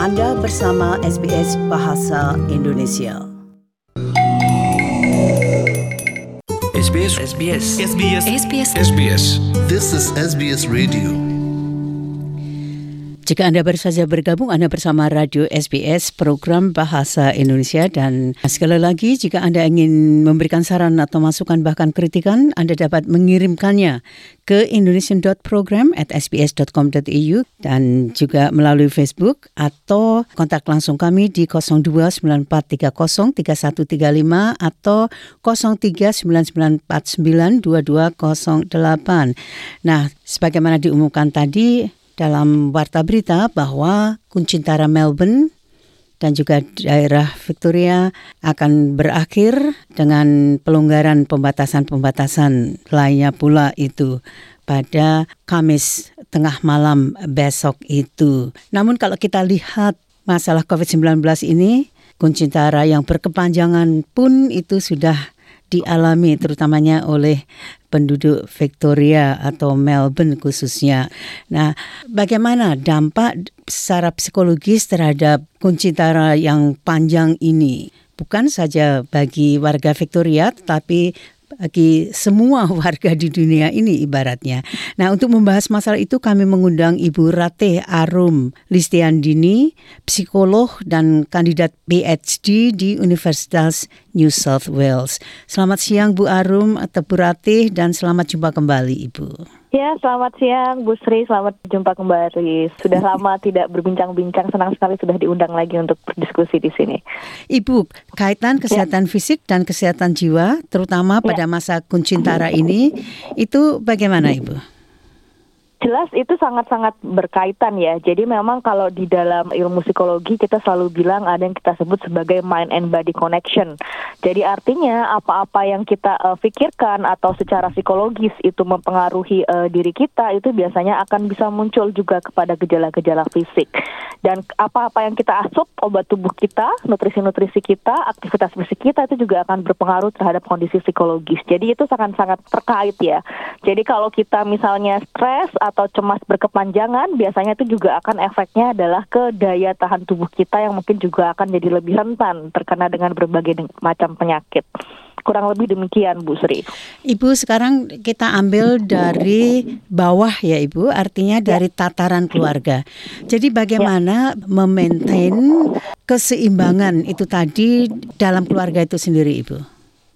Anda bersama SBS Bahasa Indonesia. SBS. This is SBS Radio. Jika Anda baru saja bergabung, Anda bersama Radio SBS, program Bahasa Indonesia. Dan sekali lagi, jika Anda ingin memberikan saran atau masukan bahkan kritikan, Anda dapat mengirimkannya ke indonesian.program@sbs.com.au dan juga melalui Facebook atau kontak langsung kami di 0294303135 atau 0399492208. Nah, sebagaimana diumumkan tadi dalam warta berita bahwa Kuncintara Melbourne dan juga daerah Victoria akan berakhir dengan pelonggaran pembatasan lainnya pula itu pada Kamis tengah malam besok itu. Namun kalau kita lihat masalah COVID-19 ini, Kuncintara yang berkepanjangan pun itu sudah dialami terutamanya oleh penduduk Victoria atau Melbourne khususnya. Nah, bagaimana dampak secara psikologis terhadap Kuncintara yang panjang ini? Bukan saja bagi warga Victoria, tetapi bagi semua warga di dunia ini ibaratnya. Nah, untuk membahas masalah itu kami mengundang Ibu Ratih Arum Listiandini, psikolog dan kandidat PhD di Universitas New South Wales. Selamat siang Bu Arum atau Bu Ratih dan selamat jumpa kembali Ibu. Ya, selamat siang Bu Sri, selamat jumpa kembali. Sudah lama tidak berbincang-bincang, senang sekali sudah diundang lagi untuk berdiskusi di sini. Ibu, kaitan kesehatan fisik dan kesehatan jiwa, terutama pada masa Kuncintara ini, itu bagaimana Ibu? Jelas itu sangat-sangat berkaitan ya. Jadi memang kalau di dalam ilmu psikologi kita selalu bilang ada yang kita sebut sebagai mind and body connection. Jadi artinya apa-apa yang kita pikirkan atau secara psikologis itu mempengaruhi diri kita, itu biasanya akan bisa muncul juga kepada gejala-gejala fisik. Dan apa-apa yang kita asup, obat tubuh kita, nutrisi-nutrisi kita, aktivitas fisik kita itu juga akan berpengaruh terhadap kondisi psikologis. Jadi itu sangat-sangat terkait ya. Jadi kalau kita misalnya stres atau cemas berkepanjangan, biasanya itu juga akan efeknya adalah ke daya tahan tubuh kita yang mungkin juga akan jadi lebih rentan terkena dengan berbagai macam penyakit. Kurang lebih demikian Bu Sri. Ibu, sekarang kita ambil dari bawah ya Ibu, artinya dari tataran keluarga. Jadi bagaimana memaintain keseimbangan itu tadi dalam keluarga itu sendiri Ibu?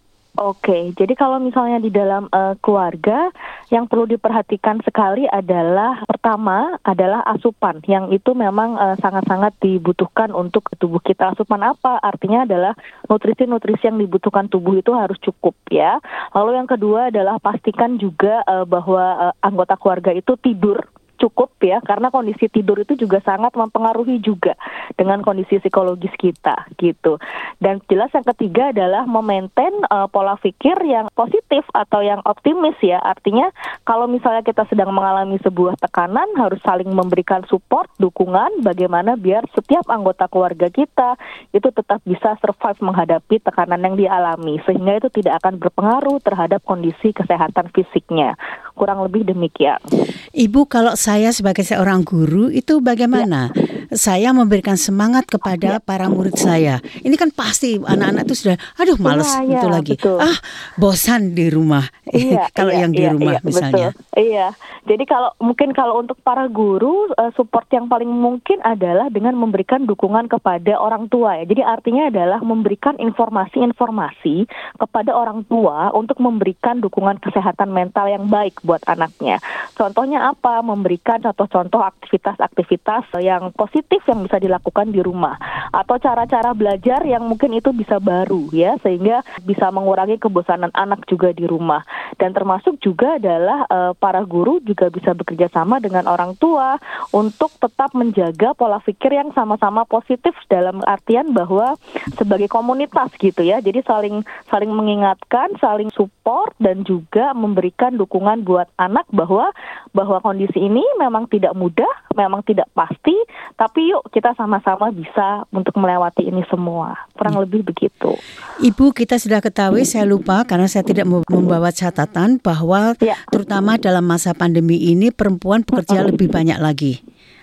Oke, jadi kalau misalnya di dalam keluarga yang perlu diperhatikan sekali adalah pertama adalah asupan yang itu memang sangat-sangat dibutuhkan untuk tubuh kita. Asupan apa? Artinya adalah nutrisi-nutrisi yang dibutuhkan tubuh itu harus cukup ya. Lalu yang kedua adalah pastikan juga bahwa anggota keluarga itu tidur cukup ya, karena kondisi tidur itu juga sangat mempengaruhi juga dengan kondisi psikologis kita gitu. Dan jelas yang ketiga adalah memaintain pola pikir yang positif atau yang optimis ya. Artinya kalau misalnya kita sedang mengalami sebuah tekanan, harus saling memberikan support, dukungan bagaimana biar setiap anggota keluarga kita itu tetap bisa survive menghadapi tekanan yang dialami, sehingga itu tidak akan berpengaruh terhadap kondisi kesehatan fisiknya. Kurang lebih demikian. Ibu, kalau saya sebagai seorang guru itu bagaimana? Saya memberikan semangat kepada para murid saya. Ini kan pasti anak-anak itu sudah, aduh males itu lagi. Betul. Bosan di rumah. Kalau yang di rumah misalnya. Betul. Iya. Jadi kalau untuk para guru, support yang paling mungkin adalah dengan memberikan dukungan kepada orang tua ya. Jadi artinya adalah memberikan informasi-informasi kepada orang tua untuk memberikan dukungan kesehatan mental yang baik buat anaknya. Contohnya apa? Memberikan contoh-contoh aktivitas-aktivitas yang positif yang bisa dilakukan di rumah, atau cara-cara belajar yang mungkin itu bisa baru ya, sehingga bisa mengurangi kebosanan anak juga di rumah. Dan termasuk juga adalah para guru juga bisa bekerja sama dengan orang tua untuk tetap menjaga pola pikir yang sama-sama positif, dalam artian bahwa sebagai komunitas gitu ya. Jadi saling mengingatkan, saling support dan juga memberikan dukungan buat anak bahwa kondisi ini memang tidak mudah, memang tidak pasti, tapi yuk kita sama-sama bisa untuk melewati ini semua. Kurang lebih begitu. Ibu, kita sudah ketahui, saya lupa karena saya tidak membawa catatan bahwa terutama dalam masa pandemi ini perempuan bekerja lebih banyak lagi.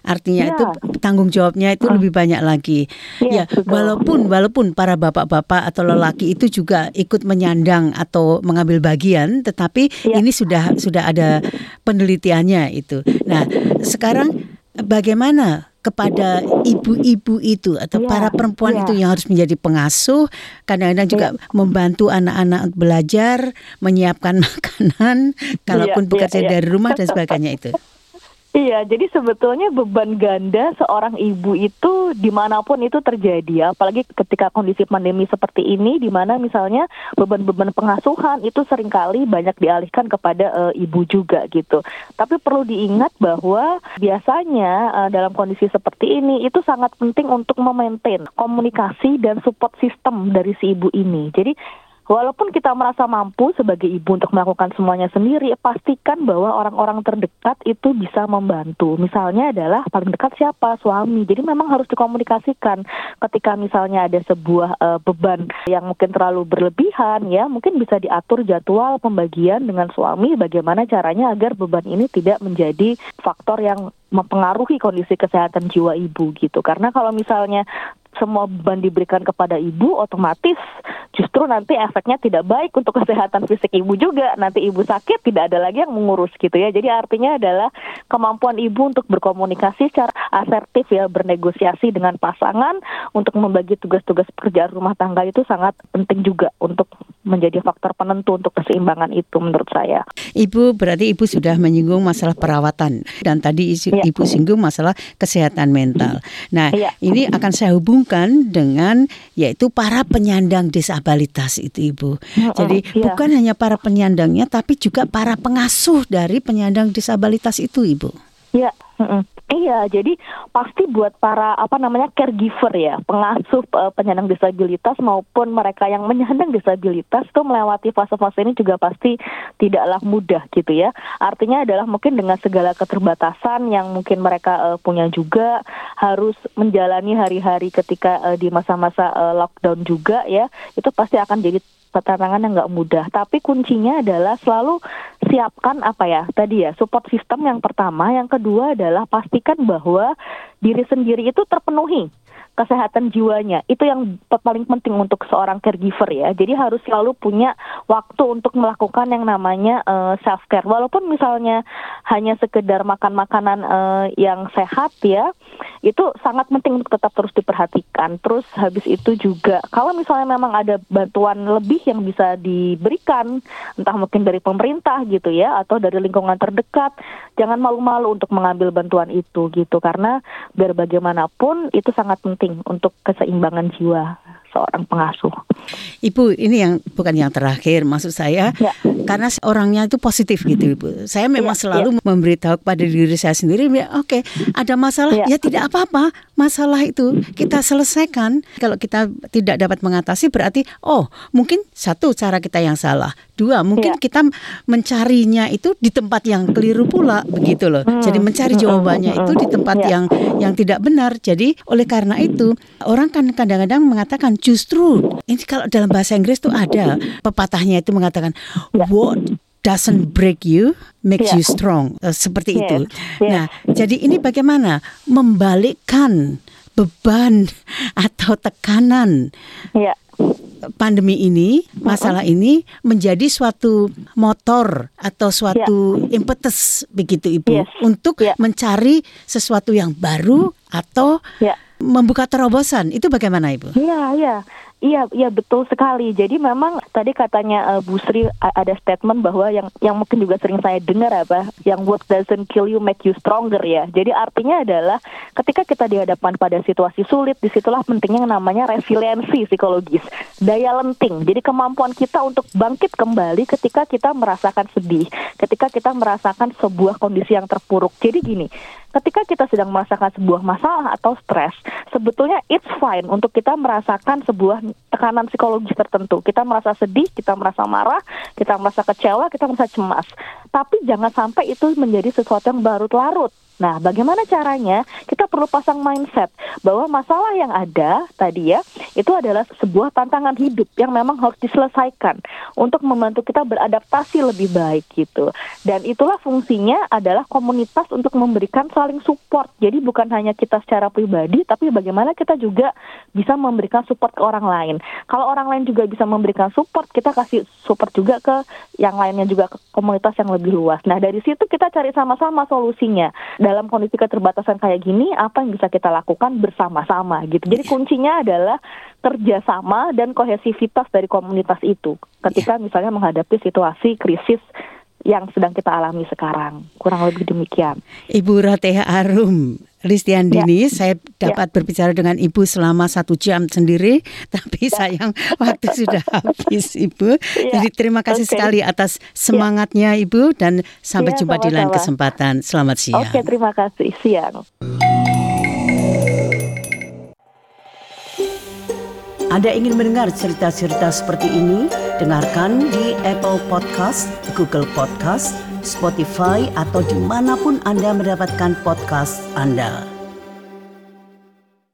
Artinya itu Ya, tanggung jawabnya itu lebih banyak lagi. iya, Ya, betul. walaupun para bapak-bapak atau lelaki itu juga ikut menyandang atau mengambil bagian, tetapi Iya, ini sudah ada penelitiannya itu. Nah, sekarang bagaimana kepada ibu-ibu itu atau iya, para perempuan iya, itu yang harus menjadi pengasuh, kadang-kadang juga iya, membantu anak-anak belajar, menyiapkan makanan, iya, kalaupun iya, bekerja iya. dari rumah dan sebagainya itu. Iya, jadi sebetulnya beban ganda seorang ibu itu dimanapun itu terjadi, ya. Apalagi ketika kondisi pandemi seperti ini, di mana misalnya beban-beban pengasuhan itu seringkali banyak dialihkan kepada ibu juga gitu. Tapi perlu diingat bahwa biasanya dalam kondisi seperti ini itu sangat penting untuk memaintain komunikasi dan support system dari si ibu ini. Jadi walaupun kita merasa mampu sebagai ibu untuk melakukan semuanya sendiri, pastikan bahwa orang-orang terdekat itu bisa membantu. Misalnya adalah paling dekat siapa? Suami. Jadi memang harus dikomunikasikan. Ketika misalnya ada sebuah beban yang mungkin terlalu berlebihan, ya mungkin bisa diatur jadwal pembagian dengan suami bagaimana caranya agar beban ini tidak menjadi faktor yang mempengaruhi kondisi kesehatan jiwa ibu gitu. Karena kalau misalnya semua beban diberikan kepada ibu, otomatis justru nanti efeknya tidak baik untuk kesehatan fisik ibu juga. Nanti ibu sakit, tidak ada lagi yang mengurus gitu ya. Jadi artinya adalah kemampuan ibu untuk berkomunikasi secara asertif ya, bernegosiasi dengan pasangan untuk membagi tugas-tugas pekerjaan rumah tangga itu sangat penting juga untuk menjadi faktor penentu untuk keseimbangan itu menurut saya. Ibu, berarti Ibu sudah menyinggung masalah perawatan dan tadi Ya, Ibu singgung masalah kesehatan mental. Nah, ya, ini akan saya hubungkan dengan yaitu para penyandang disabilitas itu Ibu. Jadi ya. bukan hanya para penyandangnya tapi juga para pengasuh dari penyandang disabilitas itu Ibu. Ya, iya, jadi pasti buat para caregiver ya, pengasuh penyandang disabilitas maupun mereka yang menyandang disabilitas itu melewati fase-fase ini juga pasti tidaklah mudah gitu ya. Artinya adalah mungkin dengan segala keterbatasan yang mungkin mereka punya juga harus menjalani hari-hari ketika di masa-masa lockdown juga ya, itu pasti akan jadi tantangan yang nggak mudah. Tapi kuncinya adalah selalu siapkan support system yang pertama. Yang kedua adalah pastikan bahwa diri sendiri itu terpenuhi kesehatan jiwanya. Itu yang paling penting untuk seorang caregiver ya. Jadi harus selalu punya waktu untuk melakukan yang namanya self care. Walaupun misalnya hanya sekedar makan makanan yang sehat ya, itu sangat penting untuk tetap terus diperhatikan. Terus habis itu juga kalau misalnya memang ada bantuan lebih yang bisa diberikan, entah mungkin dari pemerintah gitu ya atau dari lingkungan terdekat, jangan malu-malu untuk mengambil bantuan itu gitu, karena biar bagaimanapun itu sangat penting untuk keseimbangan jiwa seorang pengasuh. Ibu, ini yang bukan yang terakhir, maksud saya Ya. karena orangnya itu positif gitu Ibu. Saya memang selalu memberitahu kepada diri saya sendiri, ya oke, ada masalah, ya tidak apa-apa, masalah itu kita selesaikan. Kalau kita tidak dapat mengatasi berarti, mungkin satu cara kita yang salah, dua mungkin kita mencarinya itu di tempat yang keliru pula, begitu loh. Jadi mencari jawabannya itu di tempat yang tidak benar. Jadi oleh karena itu orang kan kadang-kadang mengatakan justru ini, kalau dalam bahasa Inggris tuh ada pepatahnya itu mengatakan what doesn't break you makes you strong, seperti itu. Nah, jadi ini bagaimana membalikkan beban atau tekanan pandemi ini, masalah ini menjadi suatu motor atau suatu impetus begitu Ibu untuk mencari sesuatu yang baru atau membuka terobosan. Itu bagaimana Ibu? Iya, betul sekali. Jadi memang tadi katanya Bu Sri ada statement bahwa yang mungkin juga sering saya dengar yang what doesn't kill you make you stronger ya. Jadi artinya adalah ketika kita dihadapkan pada situasi sulit, disitulah pentingnya yang namanya resiliensi psikologis, daya lenting. Jadi kemampuan kita untuk bangkit kembali ketika kita merasakan sedih, ketika kita merasakan sebuah kondisi yang terpuruk. Jadi gini, ketika kita sedang merasakan sebuah masalah atau stres, sebetulnya it's fine untuk kita merasakan sebuah tekanan psikologis tertentu. Kita merasa sedih, kita merasa marah, kita merasa kecewa, kita merasa cemas. Tapi jangan sampai itu menjadi sesuatu yang berlarut-larut. Nah, bagaimana caranya? Kita perlu pasang mindset bahwa masalah yang ada tadi ya, itu adalah sebuah tantangan hidup yang memang harus diselesaikan untuk membantu kita beradaptasi lebih baik gitu. Dan itulah fungsinya adalah komunitas untuk memberikan saling support. Jadi bukan hanya kita secara pribadi, tapi bagaimana kita juga bisa memberikan support ke orang lain. Kalau orang lain juga bisa memberikan support, kita kasih support juga ke yang lainnya, juga ke komunitas yang lebih luas. Nah, dari situ kita cari sama-sama solusinya. Dalam kondisi keterbatasan kayak gini, apa yang bisa kita lakukan bersama-sama gitu. Jadi kuncinya adalah kerjasama dan kohesivitas dari komunitas itu ketika misalnya menghadapi situasi krisis yang sedang kita alami sekarang. Kurang lebih demikian. Ibu Roteha Arum Listiandini, saya dapat berbicara dengan Ibu selama 1 jam sendiri, tapi sayang waktu sudah habis, Ibu. Jadi terima kasih sekali atas semangatnya, Ibu, dan sampai jumpa di lain kesempatan. Selamat siang. Oke, terima kasih. Siang. Anda ingin mendengar cerita-cerita seperti ini? Dengarkan di Apple Podcast, Google Podcast, Spotify, atau dimanapun Anda mendapatkan podcast Anda.